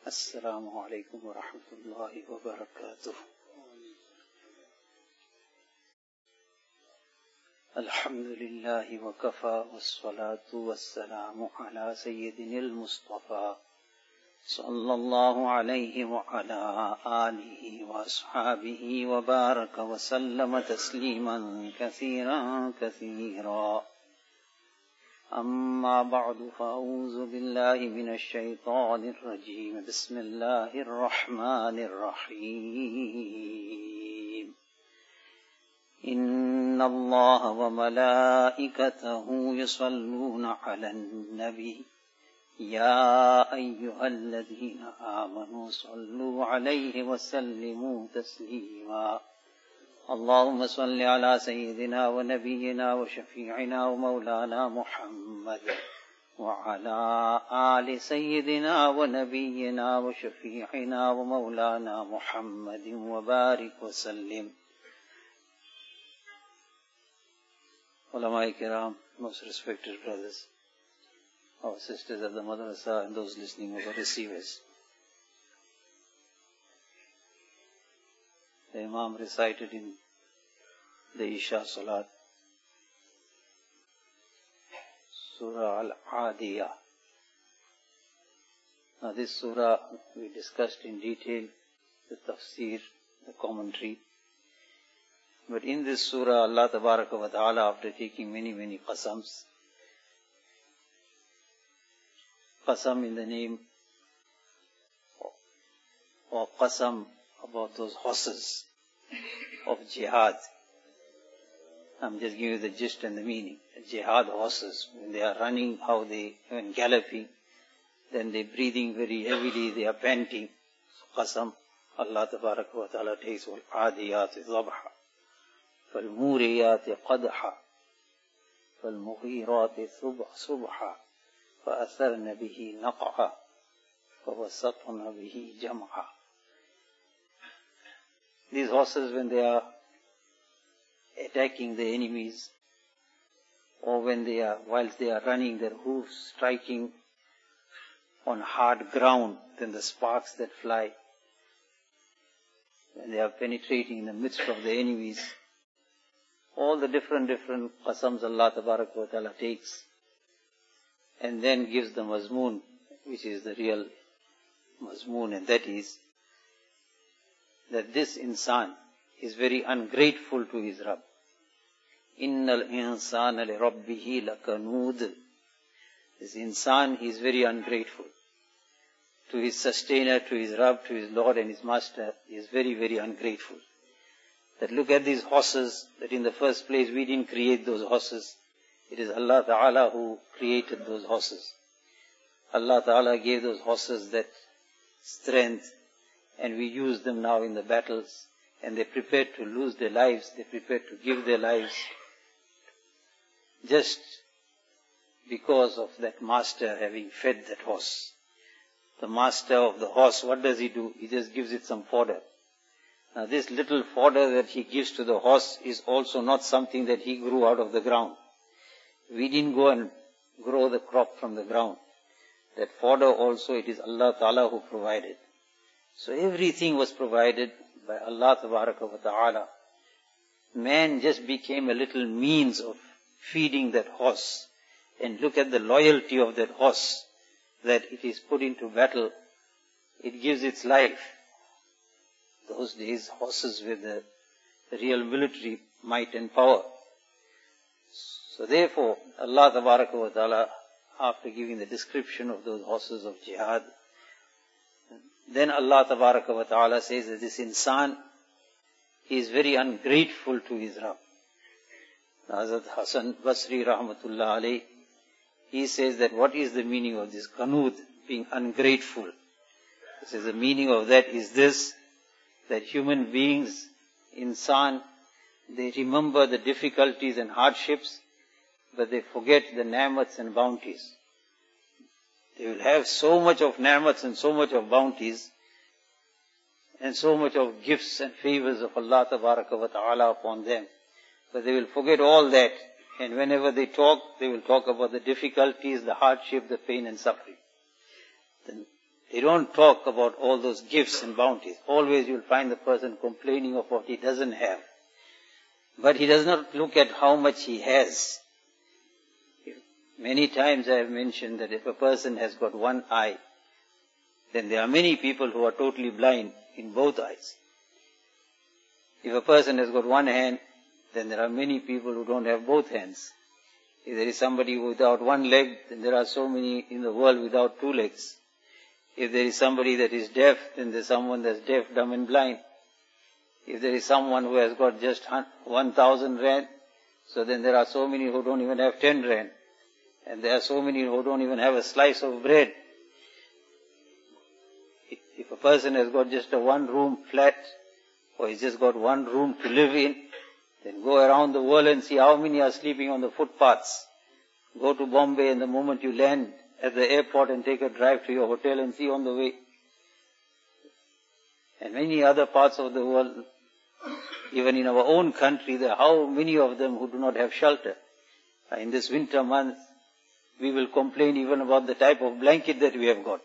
السلام عليكم ورحمة الله وبركاته. الحمد لله وكفى والصلاة والسلام على سيدنا المصطفى صلى الله عليه وعلى آله وأصحابه وبارك وسلم تسليما كثيرا كثيرا. أما بعد فأعوذ بالله من الشيطان الرجيم. بسم الله الرحمن الرحيم. إن الله وملائكته يصلون على النبي يا أيها الذين آمنوا صلوا عليه وسلموا تسليما. اللهم صل على سيدنا ونبينا وشفيعنا ومولانا محمد وعلى آل سيدنا ونبينا وشفيعنا ومولانا محمد وبارك وسلم. Ulama Kiram, most respected brothers, our sisters at the madrasa and those listening over receivers. The Imam recited in the Isha Salat, Surah Al-Adiyah. Now this surah we discussed in detail, the tafsir, the commentary. But in this surah, Allah Tabaraka wa Ta'ala, after taking many qasams, qasam in the name, or qasam about those horses of jihad. I'm just giving you the gist and the meaning. Jihad horses, when they are running, how they, when galloping, then they're breathing very heavily, they are panting. So qasam, Allah Tabaraka wa Ta'ala takes وَالْعَادِيَاتِ ضَبْحًا فَالْمُورِيَاتِ قَدْحًا فَالْمُغِيرَاتِ صُبْحًا فَأَثَرْنَ بِهِ نَقْعًا فَوَسَطْنَ بِهِ جَمْعًا. These horses, when they are attacking the enemies, or when they are, whilst they are running, their hoofs striking on hard ground, then the sparks that fly, when they are penetrating in the midst of the enemies, all the different qasams Allah Tabaraka wa Ta'ala takes, and then gives the mazmoon, which is the real mazmoon, and that is that this insan is very ungrateful to his Rabb. Innal insana li rabbihi lakanud. This insan is very ungrateful to his sustainer, to his Rabb, to his Lord and his Master. He is very ungrateful. That look at these horses, that in the first place we didn't create those horses. It is Allah Ta'ala who created those horses. Allah Ta'ala gave those horses that strength, and we use them now in the battles, and they're prepared to lose their lives, they're prepared to give their lives, just because of that master having fed that horse. The master of the horse, what does he do? He just gives it some fodder. Now this little fodder that he gives to the horse is also not something that he grew out of the ground. We didn't go and grow the crop from the ground. That fodder also, it is Allah Ta'ala who provided. So everything was provided by Allah Tabaraka wa Ta'ala. Man just became a little means of feeding that horse. And look at the loyalty of that horse, that it is put into battle. It gives its life. Those days, horses were the real military might and power. So therefore, Allah Tabaraka wa Ta'ala, after giving the description of those horses of jihad, then Allah Tabaraka wa Ta'ala says that this insan is very ungrateful to his Rabb. Hazrat Hasan Basri Rahmatullah alayh, he says that what is the meaning of this qanud, being ungrateful? He says the meaning of that is this, that human beings, insan, they remember the difficulties and hardships, but they forget the ni'mats and bounties. They will have so much of ni'mats and so much of bounties, and so much of gifts and favors of Allah Tabaraka wa Ta'ala upon them. But they will forget all that, and whenever they will talk about the difficulties, the hardship, the pain and suffering. Then They don't talk about all those gifts and bounties. Always you'll find the person complaining of what he doesn't have. But he does not look at how much he has. Many times I have mentioned that if a person has got one eye, then there are many people who are totally blind in both eyes. If a person has got one hand, then there are many people who don't have both hands. If there is somebody without one leg, then there are so many in the world without two legs. If there is somebody that is deaf, then there is someone that's deaf, dumb and blind. If there is someone who has got just 1,000 rand, so then there are so many who don't even have 10 rand. And there are so many who don't even have a slice of bread. If a person has got just a one-room flat, or he's just got one room to live in, then go around the world and see how many are sleeping on the footpaths. Go to Bombay, and the moment you land at the airport and take a drive to your hotel and see on the way. And many other parts of the world, even in our own country, there are how many of them who do not have shelter. In this winter month, we will complain even about the type of blanket that we have got.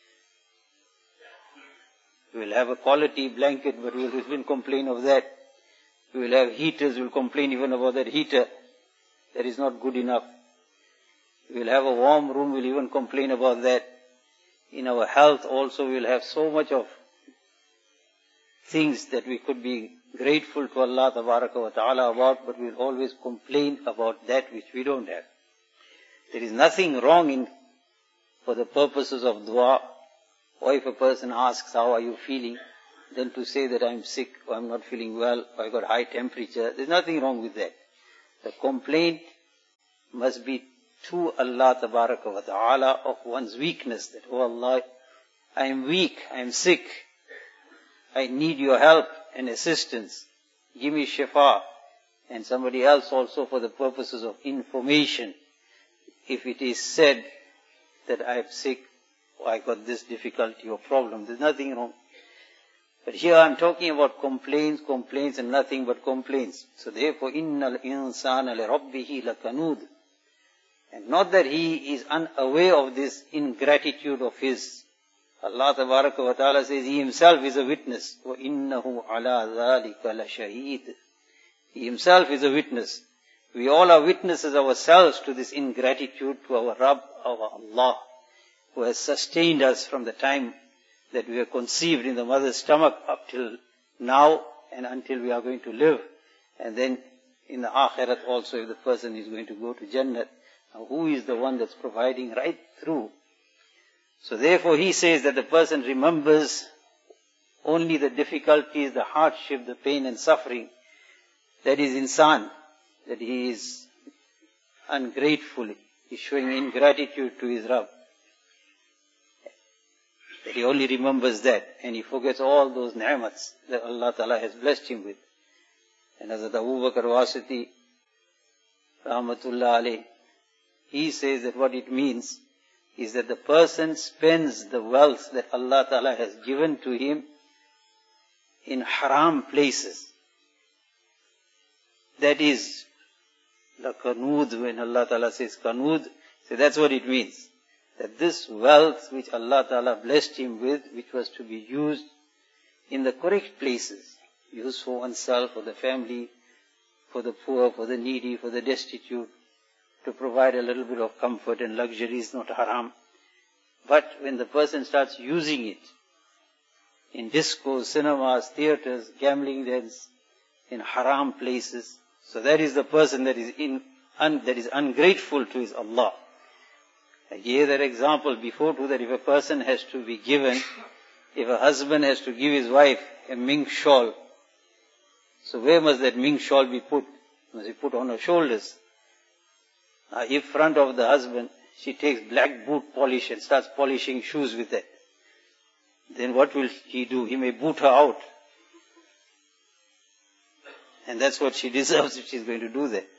We will have a quality blanket, but we will even complain of that. We will have heaters, we will complain even about that heater. That is not good enough. We will have a warm room, we will even complain about that. In our health also we will have so much of things that we could be grateful to Allah Ta'ala about, but we will always complain about that which we don't have. There is nothing wrong for the purposes of dua, or if a person asks, how are you feeling, then to say that I'm sick, or I'm not feeling well, or I got high temperature, there's nothing wrong with that. The complaint must be to Allah Ta'ala of one's weakness, that, oh Allah, I am weak, I am sick, I need your help and assistance, give me shifa. And somebody else also for the purposes of information, if it is said that I am sick, or I got this difficulty or problem, there's nothing wrong. But here I'm talking about complaints and nothing but complaints. So therefore, innal insana li rabbihi lakanud. And not that he is unaware of this ingratitude of his. Allah Ta'ala says he himself is a witness. وَإِنَّهُ عَلَى ذَلِكَ لَشَهِيدٌ. He himself is a witness. We all are witnesses ourselves to this ingratitude to our Rabb, our Allah, who has sustained us from the time that we were conceived in the mother's stomach up till now and until we are going to live. And then in the Akhirat also, if the person is going to go to Jannat, now who is the one that's providing right through? So therefore he says that the person remembers only the difficulties, the hardship, the pain and suffering. That is insan, that he is ungrateful, he is showing ingratitude to his Rabb. That he only remembers that, and he forgets all those ni'mats that Allah Ta'ala has blessed him with. And Hazrat Abu Bakr Wasiti, Rahmatullah alayh, he says that what it means is that the person spends the wealth that Allah Ta'ala has given to him in haram places. That is, the kanud, when Allah Ta'ala says kanud, so that's what it means. That this wealth which Allah Ta'ala blessed him with, which was to be used in the correct places, used for oneself, for the family, for the poor, for the needy, for the destitute, to provide a little bit of comfort and luxury is not haram. But when the person starts using it in discos, cinemas, theaters, gambling dens, in haram places, so that is the person that is ungrateful to his Allah. I gave that example before too, that if a person has to be given, if a husband has to give his wife a mink shawl, so where must that mink shawl be put? Must be put on her shoulders. If front of the husband, she takes black boot polish and starts polishing shoes with it, then what will he do? He may boot her out. And that's what she deserves if she's going to do that.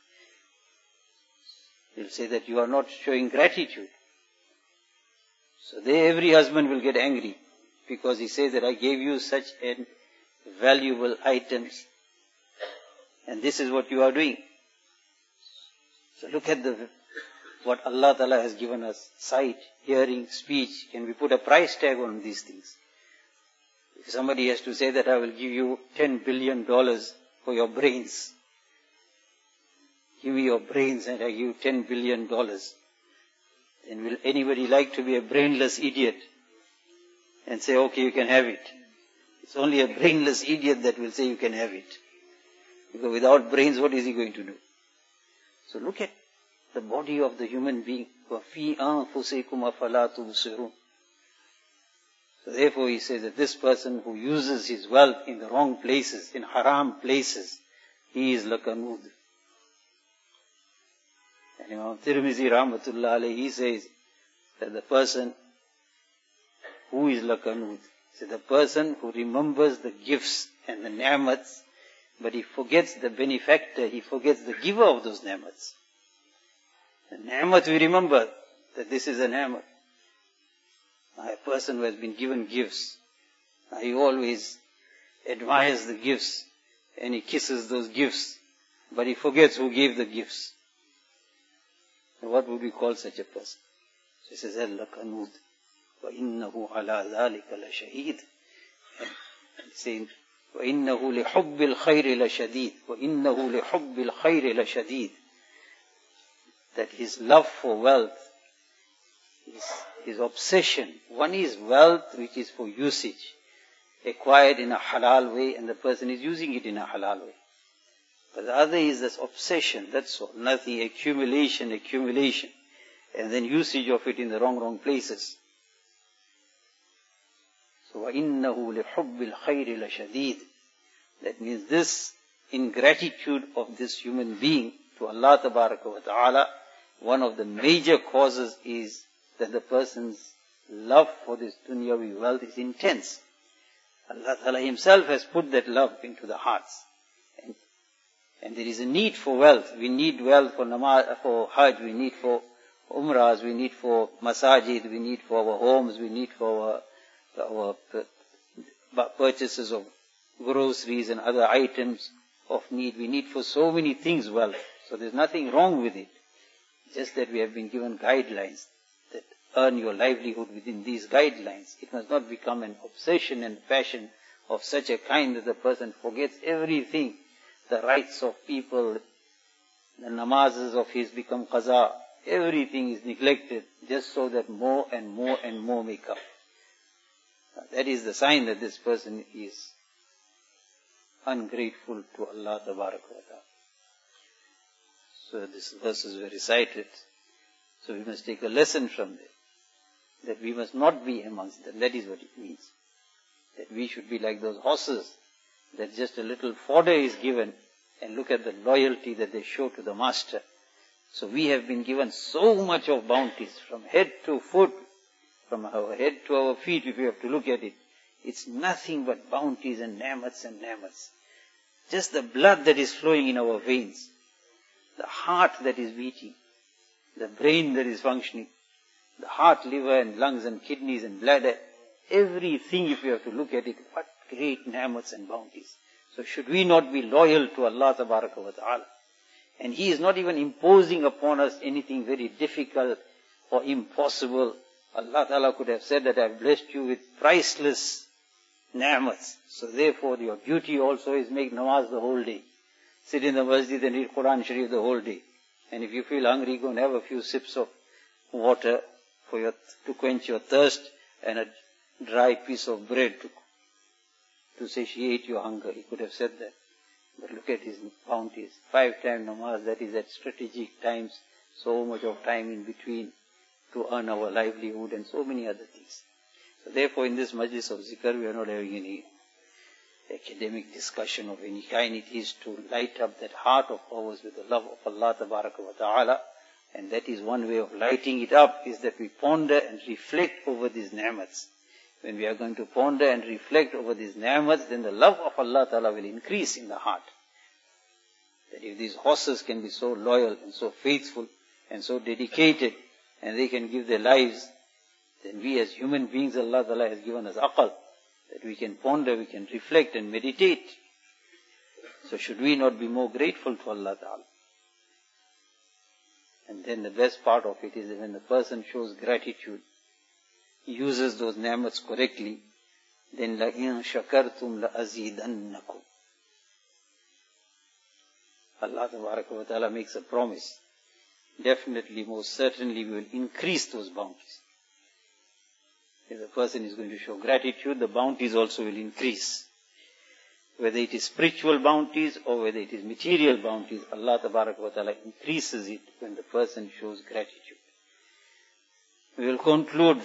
He'll say that you are not showing gratitude. So there every husband will get angry, because he says that I gave you such valuable items, and this is what you are doing. So look at the what Allah Ta'ala has given us, sight, hearing, speech, can we put a price tag on these things? If somebody has to say that I will give you $10 billion for your brains, give me your brains and I give you $10 billion, then will anybody like to be a brainless idiot and say, okay, you can have it? It's only a brainless idiot that will say you can have it. Because without brains, what is he going to do? So look at the body of the human being. وَفِي أَنفُسِكُمْ أَفَلَا تُبْصِرُونَ. So therefore he says that this person who uses his wealth in the wrong places, in haram places, he is lakanud. And Imam Tirmizi Rahmatullah alayhi, he says that the person who is lakanud, so the person who remembers the gifts and the ni'mats, but he forgets the benefactor, he forgets the giver of those ni'mats. The ni'mat we remember that this is a ni'mat. A person who has been given gifts, he always admires the gifts and he kisses those gifts, but he forgets who gave the gifts. So what would we call such a person? So he says, Al-Lakanud, وَإِنَّهُ عَلَى ذَلِكَ لَشَهِيدٌ. And saying, وَإِنَّهُ لِحُبِّ الْخَيْرِ لَشَدِيدٌ وَإِنَّهُ لِحُبِّ الْخَيْرِ لَشَدِيدٌ. That his love for wealth, his obsession. One is wealth which is for usage, acquired in a halal way, and the person is using it in a halal way. But the other is this obsession, that's all. Nothing, accumulation, and then usage of it in the wrong places. So, وَإِنَّهُ لِحُبِّ الْخَيْرِ لَشَدِيدٌ. That means this ingratitude of this human being to Allah Tabaraka wa Ta'ala, one of the major causes is that the person's love for this dunyavi wealth is intense. Allah Ta'ala himself has put that love into the hearts. And there is a need for wealth. We need wealth for namaz, for hajj, we need for umrahs, we need for masajid, we need for our homes, we need for our purchases of groceries and other items of need. We need for so many things wealth. So there's nothing wrong with it. Just that we have been given guidelines that earn your livelihood within these guidelines. It must not become an obsession and passion of such a kind that the person forgets everything. The rights of people, the namazes of his become qaza. Everything is neglected just so that more and more may come. That is the sign that this person is ungrateful to Allah Tabaraka wa Ta'ala. So these verses were recited. So we must take a lesson from them. That we must not be amongst them. That is what it means. That we should be like those horses, that just a little fodder is given, and look at the loyalty that they show to the master. So we have been given so much of bounties, from head to foot, from our head to our feet, if you have to look at it. It's nothing but bounties and ni'mats and ni'mats. Just the blood that is flowing in our veins, the heart that is beating, the brain that is functioning, the heart, liver and lungs and kidneys and bladder, everything, if you have to look at it, what great ni'mats and bounties. So should we not be loyal to Allah Tabaraka wa Ta'ala? And He is not even imposing upon us anything very difficult or impossible. Allah Ta'ala could have said that I have blessed you with priceless ni'mats. So therefore your duty also is make namaz the whole day. Sit in the masjid and read Quran Sharif the whole day. And if you feel hungry, go and have a few sips of water to quench your thirst, and a dry piece of bread to satiate your hunger. He could have said that. But look at His bounties. 5 times namaz, that is at strategic times, so much of time in between to earn our livelihood and so many other things. So therefore in this majlis of zikr, we are not having any academic discussion of any kind. It is to light up that heart of ours with the love of Allah Tabaraka wa Ta'ala. And that is one way of lighting it up, is that we ponder and reflect over these ni'mats. When we are going to ponder and reflect over these ni'mats, then the love of Allah Ta'ala will increase in the heart. That if these horses can be so loyal and so faithful and so dedicated, and they can give their lives, then we as human beings, Allah Ta'ala has given us aql, that we can ponder, we can reflect and meditate. So should we not be more grateful to Allah Ta'ala? And then the best part of it is that when the person shows gratitude, uses those ni'mats correctly, then لَإِن شَكَرْتُمْ لَأَزِيدَنَّكُمْ. Allah wa ta'ala makes a promise. Definitely, most certainly, we will increase those bounties. If the person is going to show gratitude, the bounties also will increase. Whether it is spiritual bounties or whether it is material bounties, Allah wa ta'ala increases it when the person shows gratitude. We will conclude.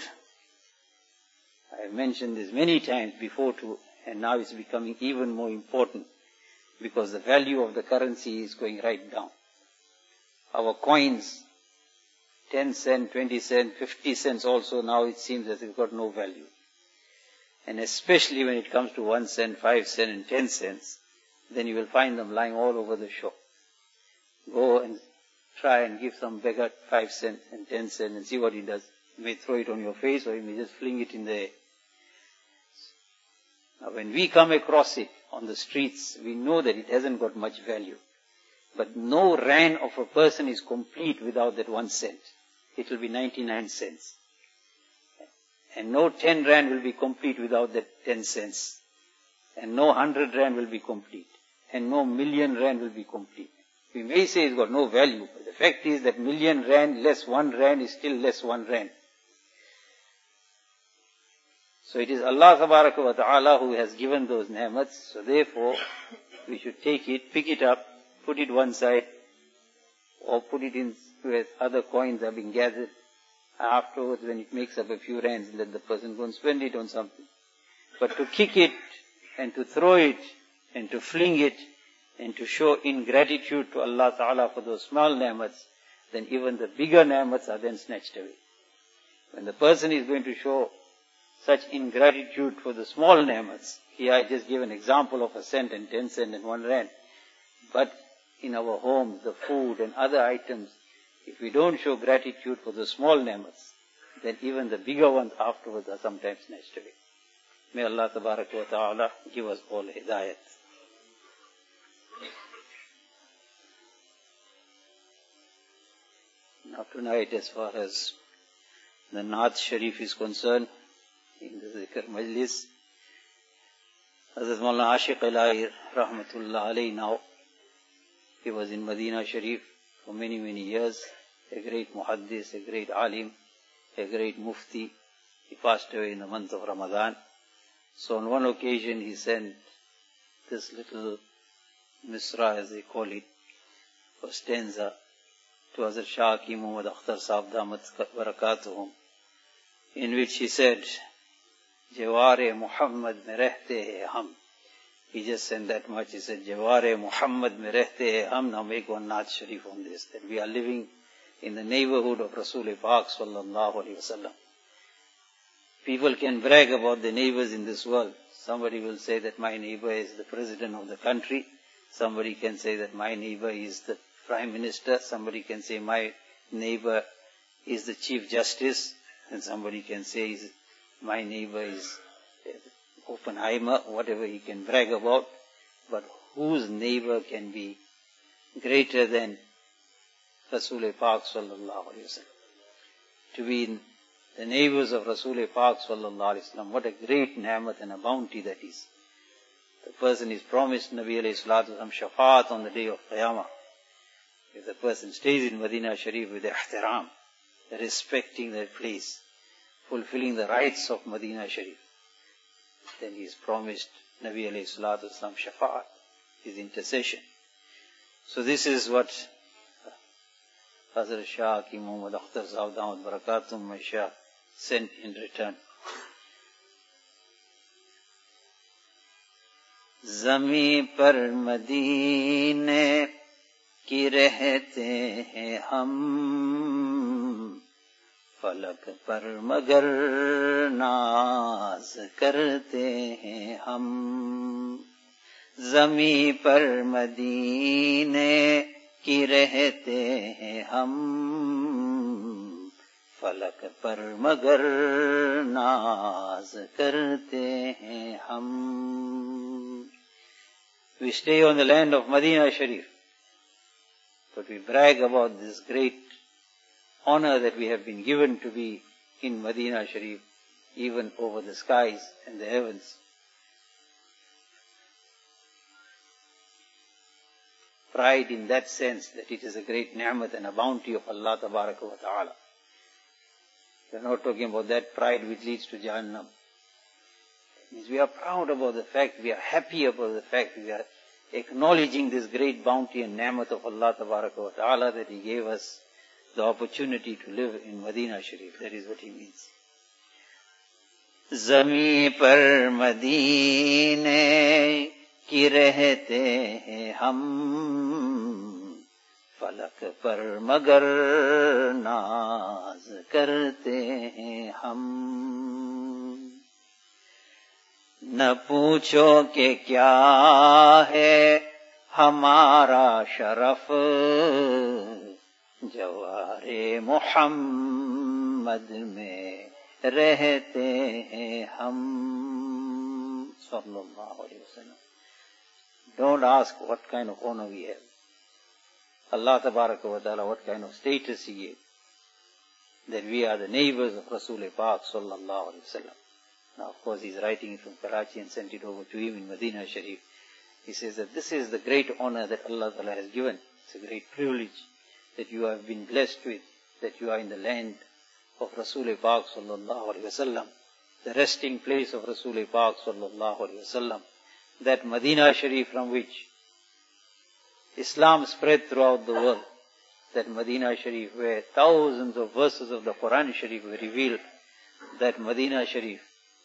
I have mentioned this many times before too, and now it's becoming even more important because the value of the currency is going right down. Our coins, 10 cents, 20 cents, 50 cents also, now it seems that they've got no value. And especially when it comes to 1 cent, 5 cents and 10 cents, then you will find them lying all over the shop. Go and try and give some beggar 5 cents and 10 cents and see what he does. You may throw it on your face or you may just fling it in the air. Now when we come across it on the streets, we know that it hasn't got much value. But no rand of a person is complete without that 1 cent. It will be 99 cents. And no 10 rand will be complete without that 10 cents. And no 100 rand will be complete. And no million rand will be complete. We may say it's got no value, but the fact is that million rand less 1 rand is still less 1 rand. So it is Allah wa ta'ala who has given those ni'mats. So therefore, we should take it, pick it up, put it one side, or put it in where other coins are being gathered. Afterwards, when it makes up a few rands, let the person go and spend it on something. But to kick it, and to throw it, and to fling it, and to show ingratitude to Allah Ta'ala for those small ni'mats, then even the bigger ni'mats are then snatched away. When the person is going to show such ingratitude for the small ni'mats, here I just gave an example of 1 cent and 10 cents and 1 rand. But in our homes, the food and other items, if we don't show gratitude for the small ni'mats, then even the bigger ones afterwards are sometimes snatched away. May Allah wa ta'ala give us all hidayat. Now tonight, as far as the Naat Sharif is concerned, in the Zikr Majlis, Hazrat Maulana Ashiq Ilahi Rahmatullah Alayhi now, he was in Medina Sharif for many, many years, a great muhaddis, a great alim, a great mufti. He passed away in the month of Ramadan. So on one occasion he sent this little misra, as they call it, or stanza, to Hazrat Shah Hakim Muhammad Akhtar Sahab Damat Barakatuhum, in which he said, Jaware Muhammad mein rehte hai hum. He just sent that much. He said, Jaware Muhammad mein rehte hai hum. Now make one Naat Sharif on this, that we are living in the neighborhood of Rasul Pak sallallahu alaihi wasallam. People can brag about the neighbors in this world. Somebody will say that my neighbor is the president of the country. Somebody can say that my neighbor is the prime minister. Somebody can say my neighbor is the chief justice. And somebody can say my neighbor is Oppenheimer, whatever he can brag about. But whose neighbor can be greater than Rasul Pak sallallahu alaihi wasallam? To be in the neighbors of Rasul Pak sallallahu alaihi wasallam, what a great ni'mat and a bounty that is. The person is promised Nabi alayhi salatu wasallam shafaat on the day of Qiyamah. If the person stays in Medina Sharif with ihtiram, respecting that place, fulfilling the rights of Medina Sharif, then he is promised Nabi alayhi salatu wasallam shafaat, his intercession. So this is what Hazrat Shah Hakim Muhammad Akhtar Sahab Damat Barakatuhum my Shah sent in return. Zami par Madine ki rehte hain hum, falak par magar naaz karte hain hum. Zami par Madine ki rehte hain hum, falak par magar naaz karte hain hum. We stay on the land of Medina Sharif, but we brag about this great honor that we have been given to be in Medina Sharif, even over the skies and the heavens. Pride in that sense that it is a great ni'mat and a bounty of Allah Tabaraka wa Ta'ala. We are not talking about that pride which leads to Jahannam. It means we are proud about the fact, we are happy about the fact, we are acknowledging this great bounty and ni'mat of Allah Tabaraka wa Ta'ala that He gave us the opportunity to live in Medina Sharif. That is what He means. Zami par Madine की रहते हैं हम, फलक पर मगर नाज करते हैं हम। न पूछो कि क्या है हमारा शरफ, जवारे मोहम्मद में रहते हैं हम। सल्लल्लाहु अलैहि वसल्लम। Don't ask what kind of honor we have. Allah Tabaraka wa Ta'ala, what kind of status He gave. That we are the neighbors of Rasul Pak Sallallahu Alaihi Wasallam. Now of course He's writing it from Karachi and sent it over to him in Medina Sharif. He says that this is the great honor that Allah Ta'ala has given. It's a great privilege that you have been blessed with, that you are in the land of Rasul Pak Sallallahu Alaihi Wasallam, the resting place of Rasul Pak Sallallahu Alaihi Wasallam. That Medina Sharif from which Islam spread throughout the world, that Medina Sharif where thousands of verses of the Quran Sharif were revealed, that Medina Sharif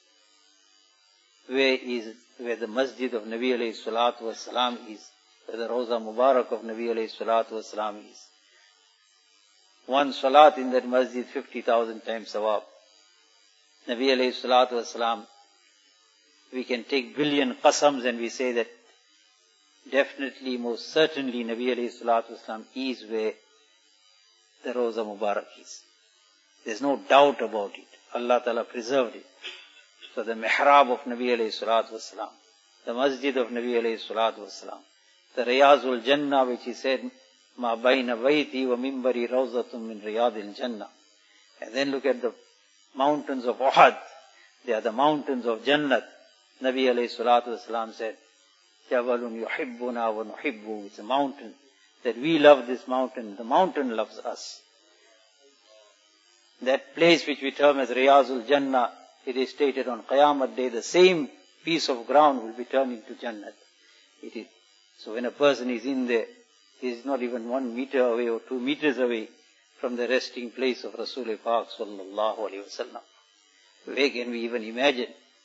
where the Masjid of Nabi alayhi salatu wasalam is, where the Roza Mubarak of Nabi alayhi salatu wasalam is. One salat in that masjid 50,000 times sawab. Nabi alayhi salatu wasalam, we can take billion qasams and we say that definitely, most certainly, Nabi alayhi salatu wasalam is where the Roza Mubarak is. There's no doubt about it. Allah Ta'ala preserved it. So the mihrab of Nabi alayhi salatu wasalam, the masjid of Nabi alayhi salatu wasalam, the Riyazul Jannah which He said, Ma bayna bayti wa mimbari rawzatum min riyadil Jannah. And then look at the mountains of Uhud. They are the mountains of Jannat. Nabi alayhi salatu wasalam said, Jabalun yuhibbuna wa nuhibbu. It's a mountain. That we love this mountain. The mountain loves us. That place which we term as Riyazul Jannah, it is stated on Qiyamah Day, the same piece of ground will be turned into Jannat. It is. So when a person is in there, he is not even 1 meter away or 2 meters away from the resting place of Rasul Pak Sallallahu Alaihi Wasallam. Where can we even imagine?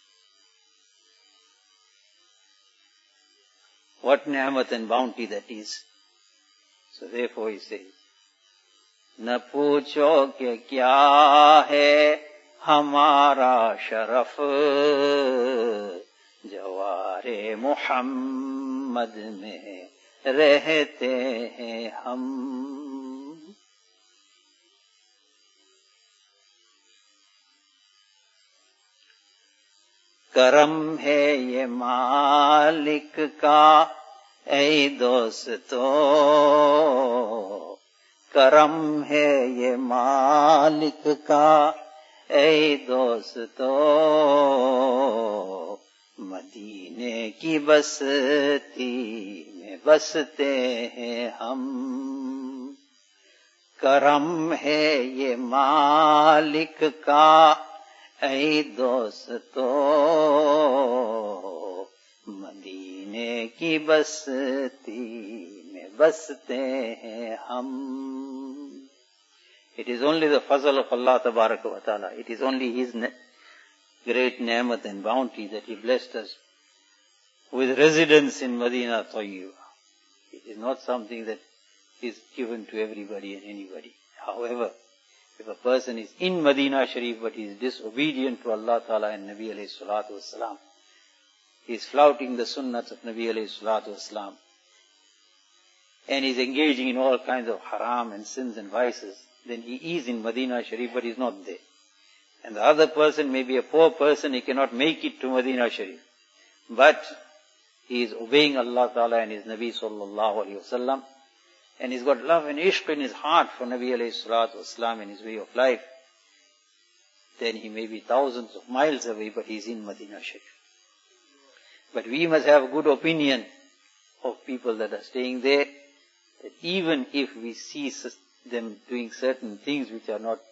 What ni'mat and bounty that is. So therefore He says, न पूछो कि क्या है हमारा शरफ, जवारे मोहम्मद में रहते हैं हम। करम है ये मालिक का ऐ दोस्तों, करम है ये मालिक का ऐ दोस्तों, मदीने की बस्ती में बसते हैं हम। करम है ये मालिक का ऐ दोस्तों, मदीने की बस्ती में बसते हैं हम। It is only the fazl of Allah Tabaraka wa Ta'ala. It is only His great ni'mat and bounty that He blessed us with residence in Medina Tayyibah. It is not something that is given to everybody and anybody. However, if a person is in Medina Sharif but he is disobedient to Allah Ta'ala and Nabi alayhi salatu wasalam, he is flouting the sunnahs of Nabi alayhi salatu wasalam, and is engaging in all kinds of haram and sins and vices, then he is in Medina Sharif but he is not there. And the other person may be a poor person, he cannot make it to Medina Sharif, but he is obeying Allah Ta'ala and His Nabi Sallallahu Alaihi Wasallam, and he's got love and ishq in his heart for Nabi alayhi salatu wasalam and his way of life, then he may be thousands of miles away, but he's in Madinah Sharif. But we must have a good opinion of people that are staying there, that even if we see them doing certain things which are not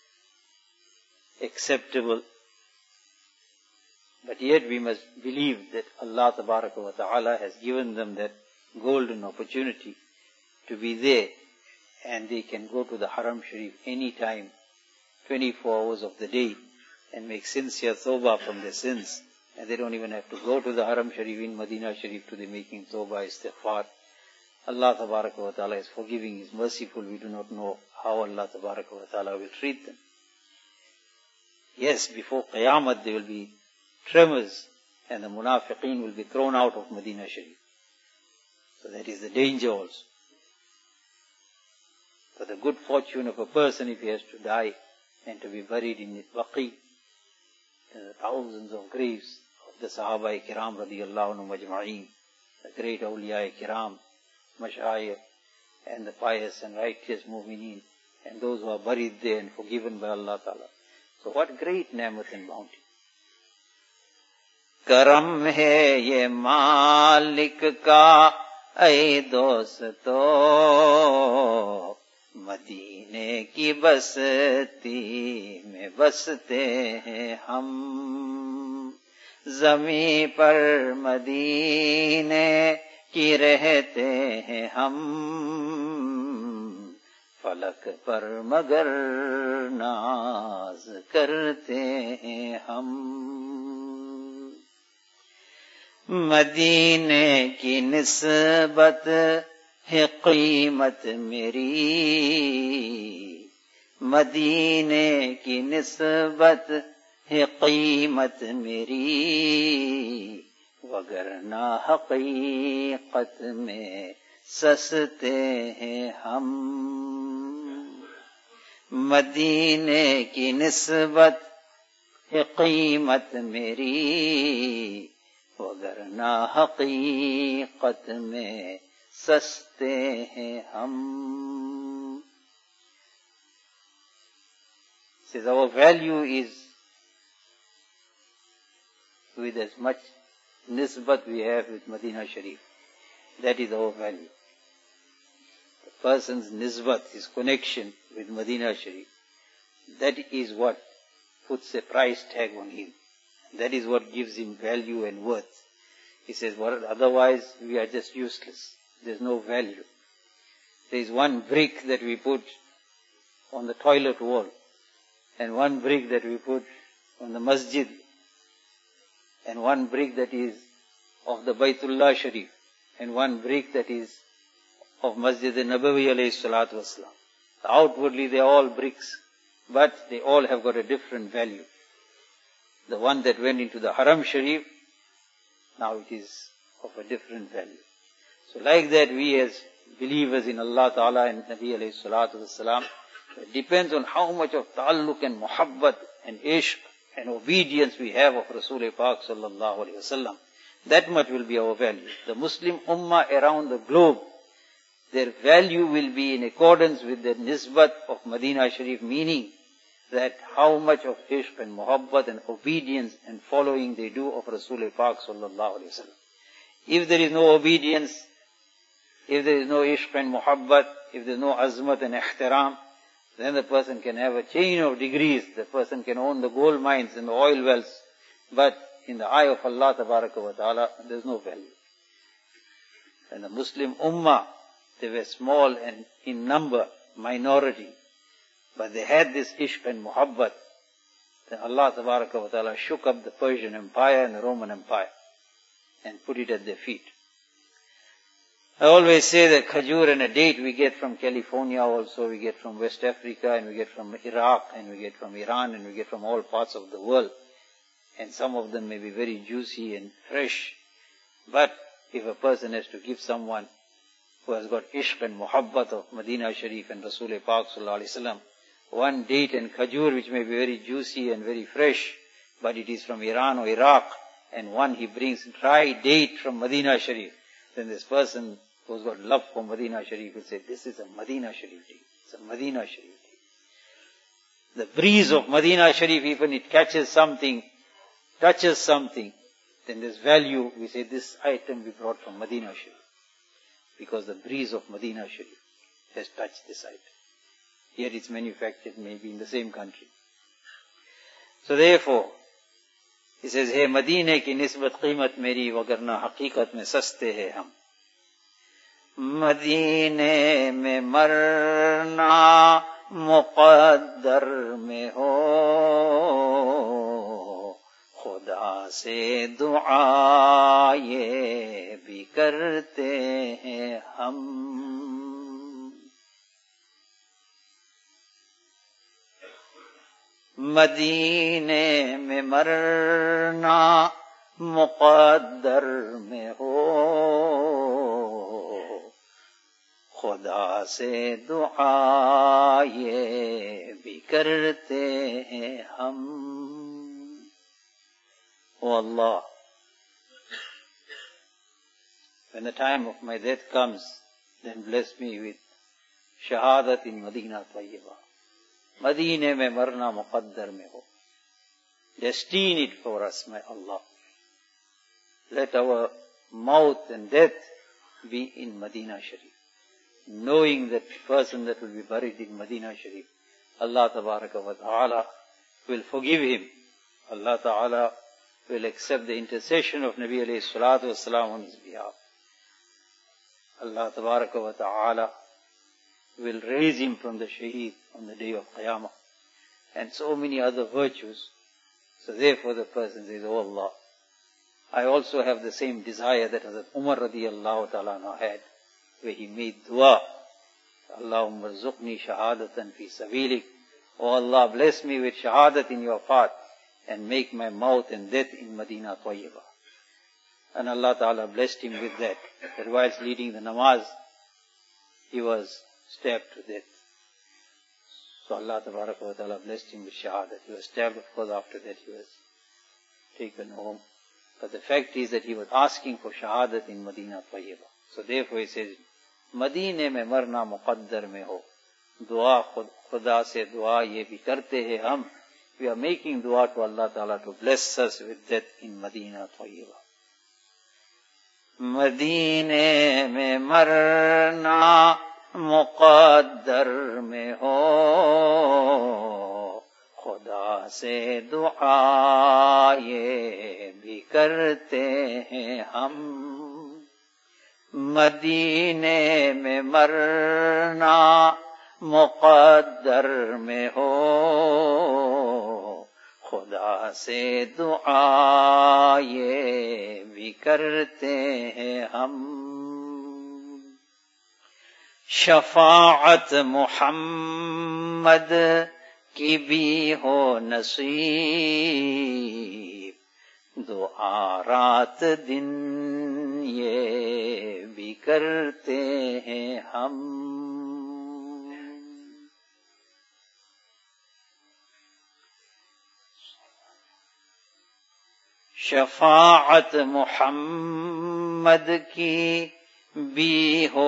acceptable, but yet we must believe that Allah Tabaraka wa Ta'ala has given them that golden opportunity to be there, and they can go to the Haram Sharif any time, 24 hours of the day, and make sincere tawbah from their sins. And they don't even have to go to the Haram Sharif in Madinah Sharif to the making tawbah, istighfar. Allah Tabaraka wa Ta'ala is forgiving, is merciful. We do not know how Allah Tabaraka wa Ta'ala will treat them. Yes, before Qiyamah there will be tremors, and the munafiqeen will be thrown out of Madinah Sharif. So that is the danger also. For the good fortune of a person, if he has to die and to be buried in Baqi, the thousands of graves of the Sahaba Kiram radiyallahu anhum ajma'een, the great awliya Kiram, Mashayikh, and the pious and righteous mu'mineen, and those who are buried there and forgiven by Allah Ta'ala. So what great ni'mat and bounty. करम है ये मालिक का ऐ दोस्तों, मदीने की बस्ती में बसते हैं हम, ज़मीं पर मदीने की रहते हैं हम, फलक पर मगर नाज करते हैं हम। मदीने की निस्बत है कीमत मेरी, मदीने की निस्बत है कीमत मेरी, वगरना हकीकत में सस्ते हैं हम। मदीने की निस्बत है कीमत मेरी, वगरना हकीकत में सस्ते हैं हम। Says our value is with as much nisbat we have with Madinah Sharif. That is our value. The person's nisbat, his connection with Madinah Sharif, that is what puts a price tag on him. That is what gives him value and worth. He says, well, otherwise we are just useless. There's no value. There is one brick that we put on the toilet wall, and one brick that we put on the masjid, and one brick that is of the Baytullah Sharif, and one brick that is of Masjid al-Nabawi alayhi salatu wasalam. Outwardly they are all bricks, but they all have got a different value. The one that went into the Haram Sharif, now it is of a different value. So like that, we as believers in Allah Ta'ala and Nabi alayhi salatu wasalam, it depends on how much of ta'alluq and muhabbat and ishq and obedience we have of Rasul Pak sallallahu alayhi wasallam. That much will be our value. The Muslim ummah around the globe, their value will be in accordance with the nisbat of Madinah Sharif, meaning that how much of ishq and muhabbat and obedience and following they do of Rasul Pak sallallahu alayhi wasallam. If there is no obedience, if there is no ishq and muhabbat, if there is no azmat and ihtiram, then the person can have a chain of degrees. The person can own the gold mines and the oil wells, but in the eye of Allah Tabaraka wa Ta'ala, there is no value. And the Muslim ummah, they were small and in number, minority, but they had this ishq and muhabbat. Then Allah Tabaraka wa Ta'ala shook up the Persian Empire and the Roman Empire and put it at their feet. I always say that khajur and a date we get from California also, we get from West Africa, and we get from Iraq, and we get from Iran, and we get from all parts of the world. And some of them may be very juicy and fresh. But if a person has to give someone who has got ishq and muhabbat of Madinah Sharif and Rasul Pak sallallahu alaihi wasallam, one date and khajur which may be very juicy and very fresh, but it is from Iran or Iraq, and one he brings dry date from Madinah Sharif, then this person Those who got love for Medina Sharif will say, this is a Medina Sharif tea. It's a Medina Sharif tea. The breeze of Medina Sharif, even it catches something, touches something, then there's value. We say this item we brought from Medina Sharif. Because the breeze of Medina Sharif has touched this item. Here it's manufactured maybe in the same country. So therefore, he says, hey Madine ki nisbat qimat meri wagarna haqiqat mein saste hai hum. Madine mein marna muqaddar mein ho, खुदा से दुआ ये भी करते हैं हम. मदीने में मरना मुक़द्दर में हो, खुदा से दुआ ये भी करते हैं हम. Oh Allah, when the time of my death comes, then bless me with shahadat in Madina Tayyiba. Madine mein marna muqaddar mein ho. Destine it for us, my Allah. Let our mouth and death be in Madina Sharif. Knowing that person that will be buried in Madina Sharif, Allah Tabaraka wa Ta'ala will forgive him. Allah Ta'ala will accept the intercession of Nabi alayhi salatu wasalam on his behalf. Allah Tabaraka wa Ta'ala will raise him from the shaheed on the day of Qiyamah. And so many other virtues. So therefore the person says, oh Allah, I also have the same desire that Hazrat Umar radiyallahu ta'ala anhu had, where he made dua, Allahumma rzuqni shahadatan fi sabilik. Oh Allah, bless me with shahadat in your path, and make my mouth and death in Madina Tayyiba. And Allah Ta'ala blessed him with that whilst leading the namaz, he was stabbed to death. So Allah Ta'ala blessed him with shahadat. He was stabbed, of course, after that he was taken home. But the fact is that he was asking for shahadat in Madina Tayyiba. So therefore he says, Madine mein marna muqaddar mein ho. Dua khuda se dua ye bhi karte hai hum. We are making dua to Allah Ta'ala to bless us with death in Madina Tayyiba. Madine mein marna muqaddar mein ho, खुदा से दुआ ये भी करते हैं हम. मदीने में मरना मुक़द्दर में हो, खुदा से दुआ ये भी करते हैं हम. शफाअत मुहम्मद की भी हो नसीब, दुआ रात दिन ये भी करते हैं हम. शफाअत मुहम्मद की भी हो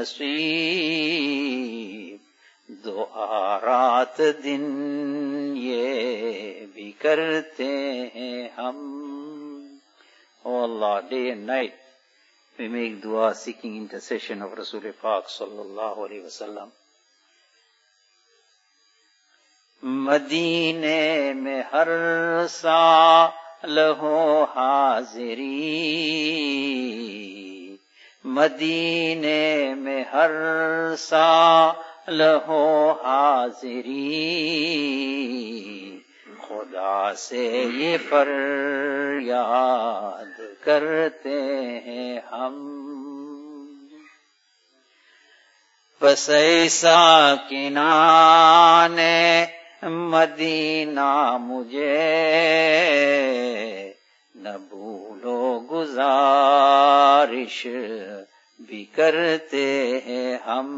नसीब, दुआ रात दिन ये भी करते हैं हम. Oh Allah, day and night we make dua seeking intercession of Rasul Pak sallallahu alaihi wasallam. मदीने में हर साल हो हाजिरी, मदीने में हर साल हो हाजिरी, खुदा से ये फरियाद करते हैं हम. बस ऐसा किनाने मदीना मुझे, न भूलो गुजारिश भी करते हैं हम.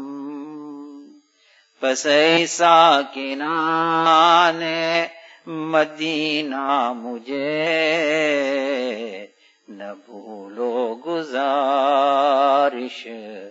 बस ऐसा किनाने मदीना मुझे, न भूलो गुजारिश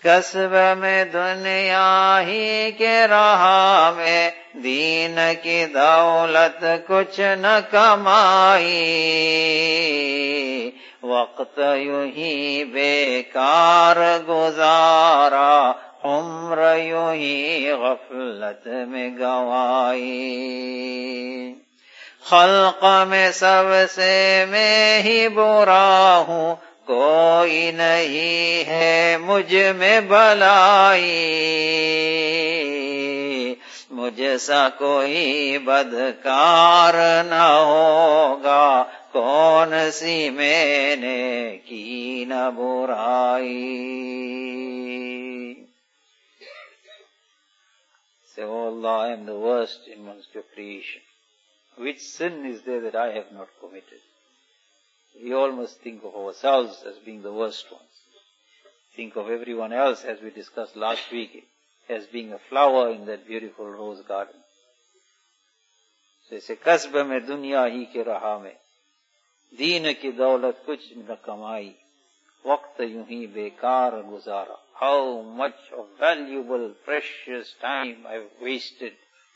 कस्ब में दुनिया ही के राह में दीन की दौलत कुछ न कमाई, वक्त यूं ही बेकार गुजारा, उम्र यूं ही गफलत में गंवाई। खल्क में सबसे मैं ही बुरा हूँ, कोई नहीं है मुझ में भलाई, मुझसा कोई बदकार न होगा, कौन सी मैंने की न बुराई। Say, oh Allah, I am the worst amongst your creation. Which sin is there that I have not committed? We all must think of ourselves as being the worst ones. Think of everyone else, as we discussed last week, as being a flower in that beautiful rose garden. So इसे कस्ब में दुनिया ही के राह में दीन की दौलत कुछ न कमाई, वक्त यूं ही बेकार गुजारा. How much of valuable, precious time I've wasted,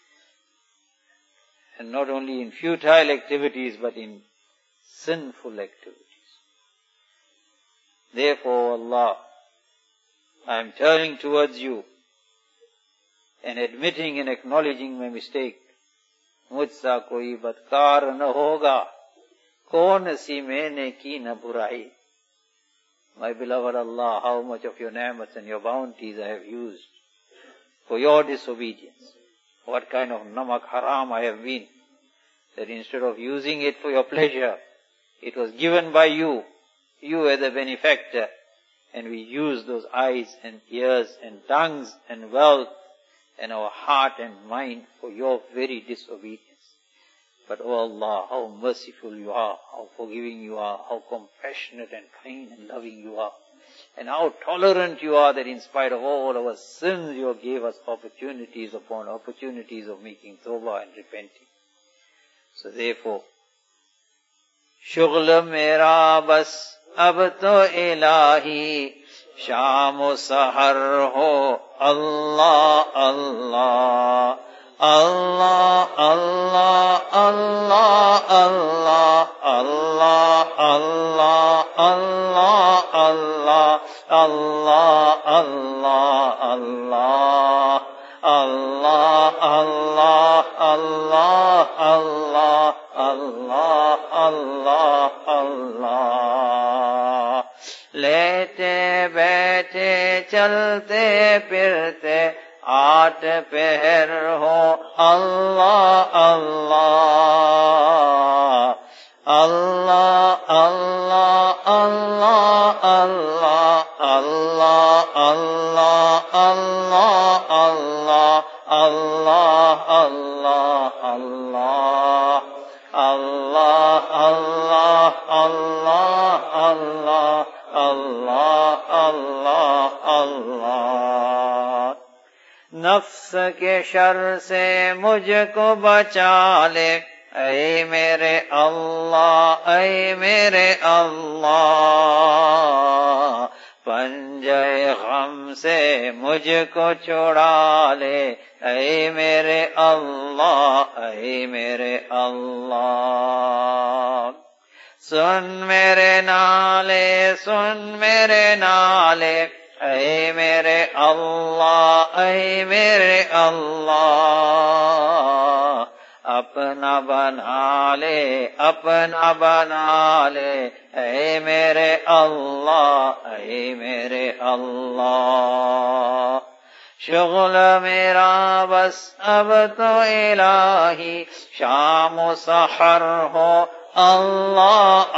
and not only in futile activities but in sinful activities. Therefore, Allah, I am turning towards you and admitting and acknowledging my mistake. मुझसा कोई बदकार न होगा, कौन सी मैंने की न बुराई. My beloved Allah, how much of your ni'mats and your bounties I have used for your disobedience. What kind of namak haram I have been, that instead of using it for your pleasure, it was given by you. You were the benefactor, and we used those eyes and ears and tongues and wealth and our heart and mind for your very disobedience. But oh Allah, how merciful you are, how forgiving you are, how compassionate and kind and loving you are, and how tolerant you are, that in spite of all our sins you gave us opportunities upon opportunities of making tawbah and repenting. So therefore, शुग़्ल मेरा बस अब तो इलाही, शाम सहर हो अल्लाह अल्लाह, अल्लाह अल्लाह अल्लाह अल्लाह, अल्लाह अल्लाह अल्लाह अल्लाह, अल्लाह अल्लाह अल्लाह, अल्लाह अल्लाह अल्लाह अल्लाह, अल्लाह अल्लाह अल्लाह. लेटे बैठे चलते फिरते आठ पहर हो अल्लाह अल्लाह, अल्लाह अल्लाह अल्लाह अल्लाह, अल्लाह अल्लाह अल्लाह अल्लाह, अल्लाह अल्लाह अल्लाह, अल्लाह अल्लाह अल्लाह अल्लाह, अल्लाह अल्लाह अल्लाह. नफ्स के शर से मुझको बचा ले ऐ मेरे अल्लाह, ऐ मेरे अल्लाह. पंजे गम से मुझको छुड़ा ले ऐ मेरे अल्लाह, ऐ मेरे अल्लाह. सुन मेरे नाले, सुन मेरे नाले ऐ मेरे अल्लाह, ऐ मेरे अल्लाह. अपना बना ले, अपना बना ले ऐ मेरे अल्लाह, ऐ मेरे अल्लाह. शुग़्ल मेरा बस अब तो इलाही, शाम सहर हो अल्लाह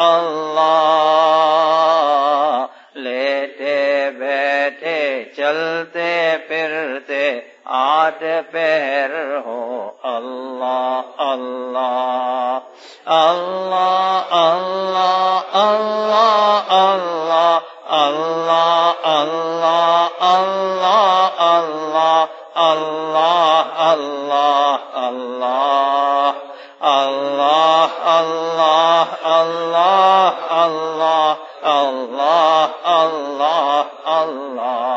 अल्लाह. लेटे बैठे चलते फिरते आठ पहर हो अल्लाह अल्लाह, अल्लाह अल्लाह अल्लाह अल्लाह, अल्लाह अल्लाह अल्लाह अल्लाह, अल्लाह अल्लाह अल्लाह, अल्लाह अल्लाह अल्लाह अल्लाह, अल्लाह अल्लाह अल्लाह.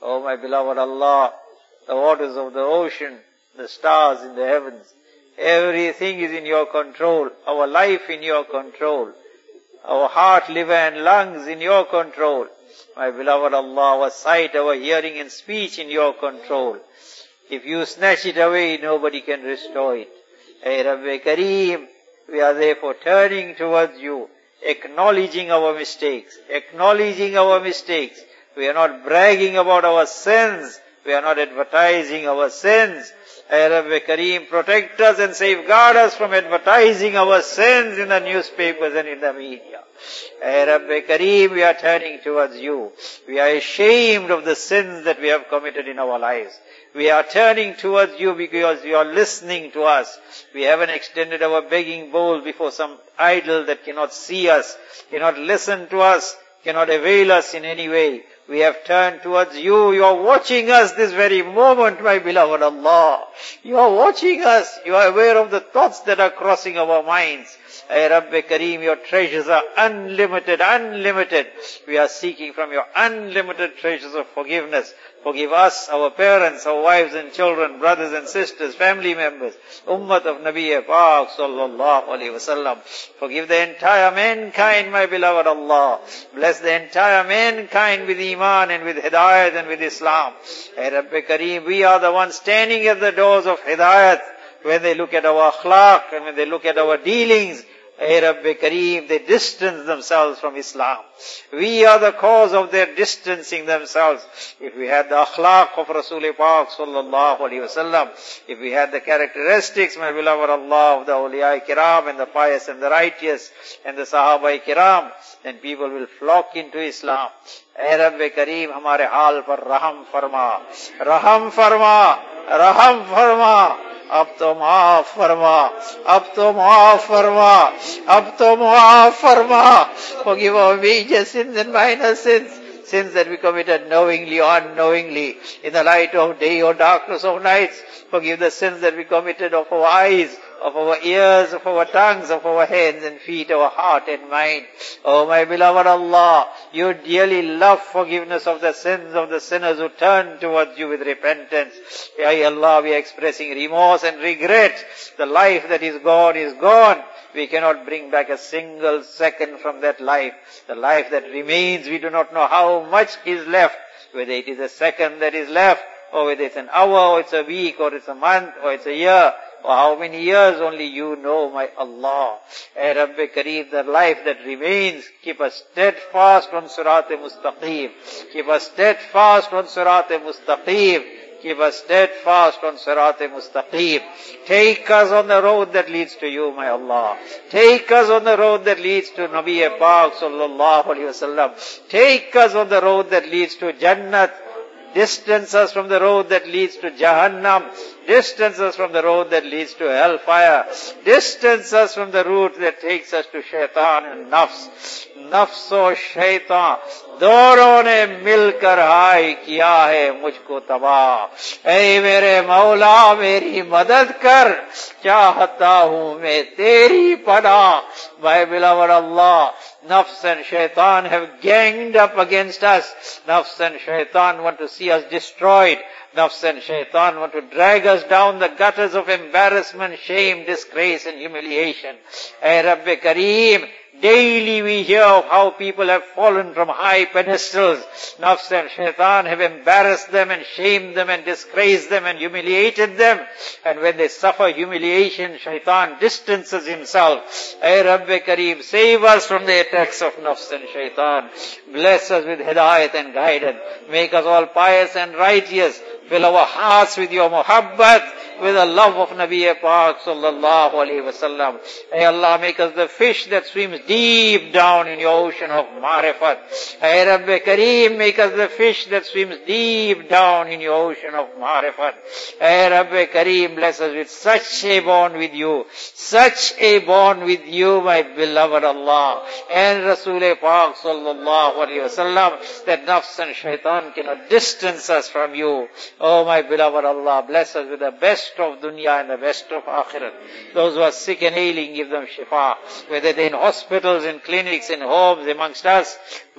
Oh my beloved Allah, the waters of the ocean, the stars in the heavens, everything is in your control. Our life in your control. Our heart, liver and lungs in your control. My beloved Allah, our sight, our hearing and speech in your control. If you snatch it away, nobody can restore it. Hey Rabbi Kareem, we are therefore turning towards you, acknowledging our mistakes, We are not bragging about our sins. We are not advertising our sins. Hey Rabbi Kareem, protect us and safeguard us from advertising our sins in the newspapers and in the media. Hey Rabbi Kareem, we are turning towards you. We are ashamed of the sins that we have committed in our lives. We are turning towards you because you are listening to us. We haven't extended our begging bowl before some idol that cannot see us, cannot listen to us, cannot avail us in any way. We have turned towards you. You are watching us this very moment, my beloved Allah. You are watching us. You are aware of the thoughts that are crossing our minds. Ay Rabbi Kareem, your treasures are unlimited. We are seeking from your unlimited treasures of forgiveness. Forgive us, our parents, our wives and children, brothers and sisters, family members, Ummah of Nabi Pak sallallahu alayhi wasallam. Forgive the entire mankind, my beloved Allah. Bless the entire mankind with Iman and with Hidayat and with Islam. Ay Rabbi Kareem, we are the ones standing at the doors of Hidayat. When they look at our akhlaq and when they look at our dealings, Ay Rabbi Kareem, they distance themselves from Islam. We are the cause of their distancing themselves. If we had the akhlaq of Rasul Pak sallallahu alayhi wasallam, if we had the characteristics, my beloved Allah, of the awliya kiram and the pious and the righteous and the sahaba kiram, then people will flock into Islam. Ay Rabbi Kareem, hamare haal par raham farma. अब तो माफ फरमा. Forgive our major sins and minor sins. Sins that we committed knowingly or unknowingly, in the light of day or darkness of nights. Forgive the sins that we committed of our eyes, of our ears, of our tongues, of our hands and feet, our heart and mind. Oh my beloved Allah, you dearly love forgiveness of the sins of the sinners who turn towards you with repentance. Ya Allah, we are expressing remorse and regret. The life that is gone. We cannot bring back a single second from that life. The life that remains, we do not know how much is left. Whether it is a second that is left, or whether it's an hour, or it's a week, or it's a month, or it's a year, or how many years, only you know, my Allah. Ay Rabbi Kareem, the life that remains, keep us steadfast on Surat-e-Mustaqim. Keep us steadfast on Surat-e-Mustaqim. Take us on the road that leads to you, my Allah. Take us on the road that leads to Nabi Pak sallallahu alayhi wasallam. Take us on the road that leads to Jannat. Distance us from the road that leads to Jahannam. Distance us from the road that leads to hellfire. Distance us from the route that takes us to shaitan and nafs. Nafs और शैतान दोनों ने मिलकर हाय किया है मुझको तबाह. ऐ मेरे मौला मेरी मदद कर, चाहता हूँ मैं तेरी पनाह. My beloved Allah, Nafs and Shaitan have ganged up against us. Nafs and Shaitan want to see us destroyed. Nafs and Shaitan want to drag us down the gutters of embarrassment, shame, disgrace and humiliation. Ay Rabbi Kareem, daily we hear of how people have fallen from high pedestals. Nafs and Shaitan have embarrassed them and shamed them and disgraced them and humiliated them. And when they suffer humiliation, Shaitan distances himself. Ay Rabbi Kareem, save us from the attacks of Nafs and Shaitan. Bless us with hidayat and guidance. Make us all pious and righteous. Fill our hearts with your muhabbat, with the love of Nabi Pak sallallahu alayhi wasallam. Ay Allah, make us the fish that swims deep down in your ocean of marifat. Ay Rabbi Kareem, make us the fish that swims deep down in your ocean of marifat. Ay Rabbi Kareem, bless us with such a bond with you. Such a bond with you, my beloved Allah. And Rasul Pak sallallahu alayhi wasallam, that nafs and shaitan cannot distance us from you. Oh my beloved Allah, bless us with the best of dunya and the best of akhirat. Those who are sick and ailing, give them shifa. Whether they're in hospitals, in clinics, in homes, amongst us,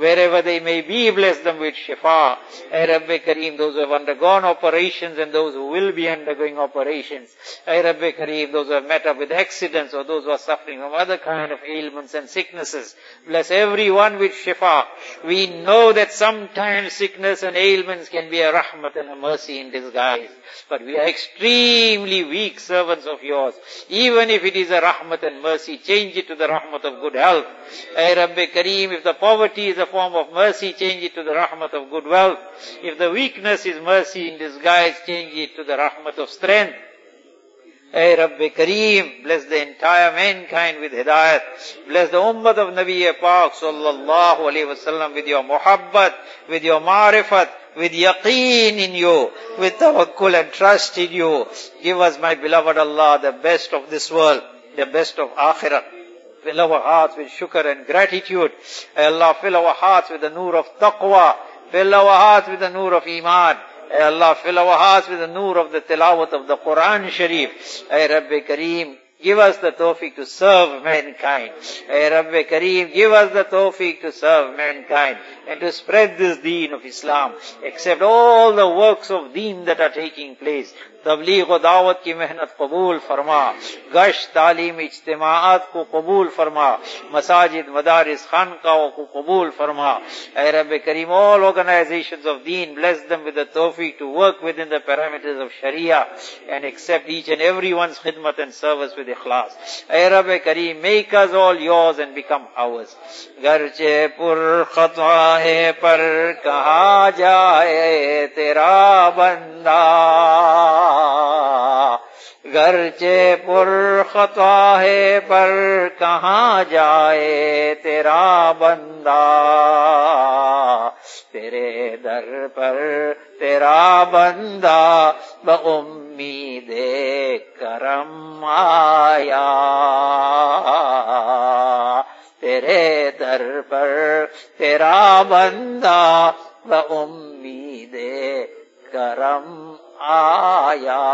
Wherever they may be, bless them with shifa. Ay Rabbi Kareem, those who have undergone operations and those who will be undergoing operations. Ay Rabbi Kareem, those who have met up with accidents or those who are suffering from other kind of ailments and sicknesses. Bless everyone with shifa. We know that sometimes sickness and ailments can be a rahmat and a mercy in disguise. But we are extremely weak servants of yours. Even if it is a rahmat and mercy, change it to the rahmat of good health. Ay Rabbi Kareem, if the poverty is a form of mercy, change it to the rahmat of good wealth. If the weakness is mercy in disguise, change it to the rahmat of strength. Ay Rabbi Kareem, bless the entire mankind with hidayat. Bless the ummah of Nabi Pak sallallahu alayhi wasallam with your muhabbat, with your ma'rifat, with yaqeen in you, with tawakkul and trust in you. Give us, my beloved Allah, the best of this world, the best of akhirah. Fill our hearts with shukr and gratitude. Ay Allah, fill our hearts with the nur of taqwa. Fill our hearts with the nur of iman. Ay Allah, fill our hearts with the nur of the tilawat of the Quran Sharif. Ay Rabbi Kareem, give us the tawfiq to serve mankind. Ay Rabbi Kareem, give us the tawfiq to serve mankind and to spread this deen of Islam. Accept all the works of deen that are taking place. Tabligh wa da'wat ki mehnat qabul farma. Gash talim ijtima'at ko qabul farma. Masajid, madaris, khanqah ko qabul farma. Ay Rabbi Kareem, all organizations of deen, bless them with the tawfiq to work within the parameters of Sharia and accept each and everyone's khidmat and service with ikhlas. Ay Rabbi Kareem, make us all yours and become ours. Garche pur khata hai par kaha jaye tera banda. Garche pur khata hai par kaha jaye tera banda. Tere dar par tera banda ba ummide karam aaya. Tere dar par tera banda ba ummide karam aaya.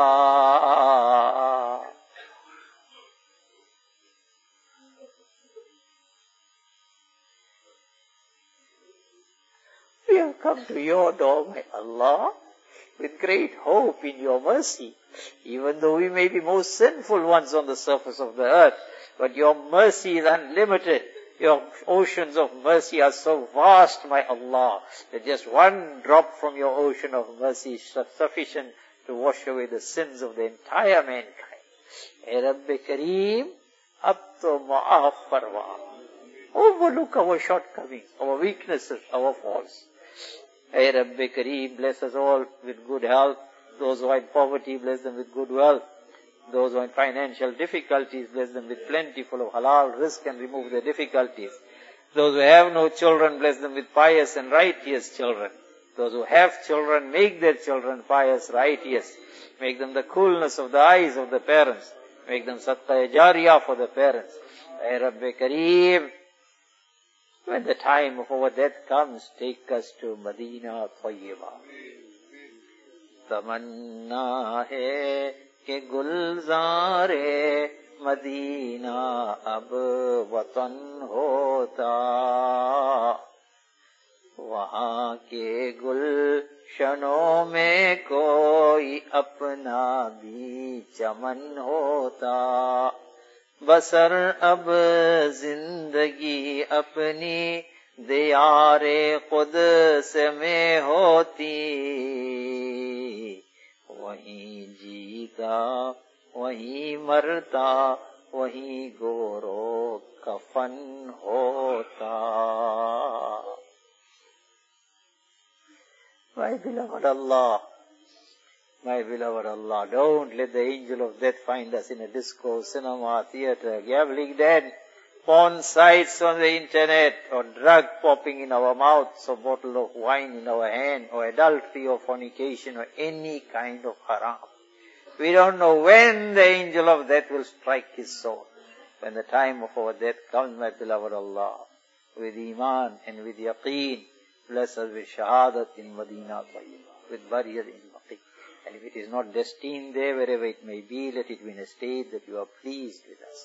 We have come to your door, my Allah, with great hope in your mercy, even though we may be most sinful ones on the surface of the earth, but your mercy is unlimited. Your oceans of mercy are so vast, my Allah, that just one drop from your ocean of mercy is sufficient to wash away the sins of the entire mankind. Ay Rabbi Kareem, ab to ma'af farwa. Overlook our shortcomings, our weaknesses, our faults. Ay Rabbi Kareem, bless us all with good health. Those who are in poverty, bless them with good wealth. Those who are in financial difficulties, bless them with plentiful of halal rizq and remove their difficulties. Those who have no children, bless them with pious and righteous children. Those who have children, make their children pious, righteous. Make them the coolness of the eyes of the parents. Make them sadqa jariyah for the parents. Ay Rabbi Kareem, when the time of our death comes, take us to Madina Tayyiba. Tamanna hai कि गुलज़ारे Medina अब वतन होता, वहाँ के गुलशनों में कोई अपना भी चमन होता। बसर अब जिंदगी अपनी दियारे क़ुद्स में होती, वहीं जीता वहीं मरता वहीं गोरो कफन होता। My beloved Allah, don't let the angel of death find us in a disco, cinema, theatre, gambling den, porn sites on the internet, or drug popping in our mouths, or bottle of wine in our hand, or adultery or fornication, or any kind of haram. We don't know when the angel of death will strike his soul. When the time of our death comes, my beloved Allah, with iman and with yaqeen, bless us with shahadat in Madina Tayyiba, with burial in Baqi. And if it is not destined there, wherever it may be, let it be in a state that you are pleased with us.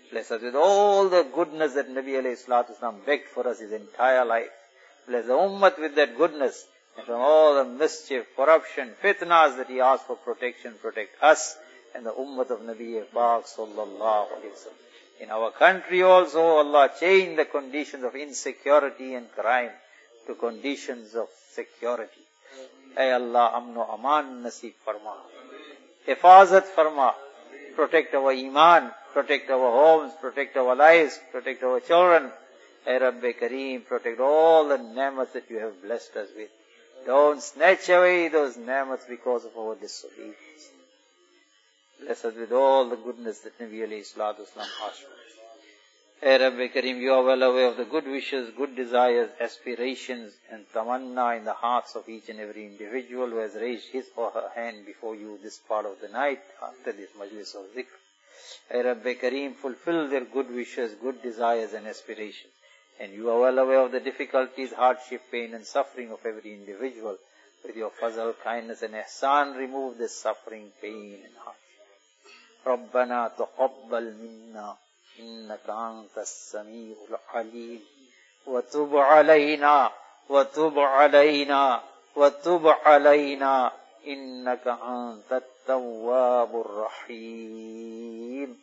Bless us with all the goodness that Nabi alayhi salatu wasalam begged for us his entire life. Bless the ummah with that goodness. And from all the mischief, corruption, fitnas that he asked for protection, protect us and the ummah of Nabi Pak sallallahu alayhi wa sallam. In our country also, Allah changed the conditions of insecurity and crime to conditions of security. Ay Allah, amno aman nasib farma. Hifazat farma. Protect our iman, protect our homes, protect our lives, protect our children. Ay Rabbi Kareem, protect all the ni'mats that you have blessed us with. Don't snatch away those ni'mats because of our disobedience. Bless us with all the goodness that Nabi alayhi salatu wasalam asked for. Hey Rabbi Kareem, you are well aware of the good wishes, good desires, aspirations and tamanna in the hearts of each and every individual who has raised his or her hand before you this part of the night after this majlis of zikr. Hey Rabbi Kareem, fulfill their good wishes, good desires and aspirations. And you are well aware of the difficulties, hardship, pain and suffering of every individual. With your fazal, kindness and ihsan, remove this suffering, pain and hardship. ربنا تقبل منا إنك أنت السميع العليم وتب علينا وتب علينا وتب علينا إنك أنت التواب الرحيم.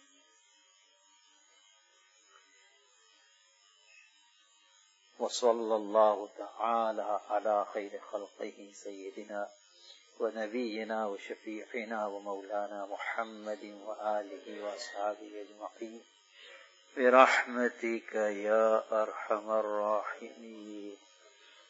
وصلى الله تعالى على خير خلقه سيدنا ونبينا وشفيعنا ومولانا محمد وآله وأصحابه أجمعين برحمتك يا أرحم الراحمين.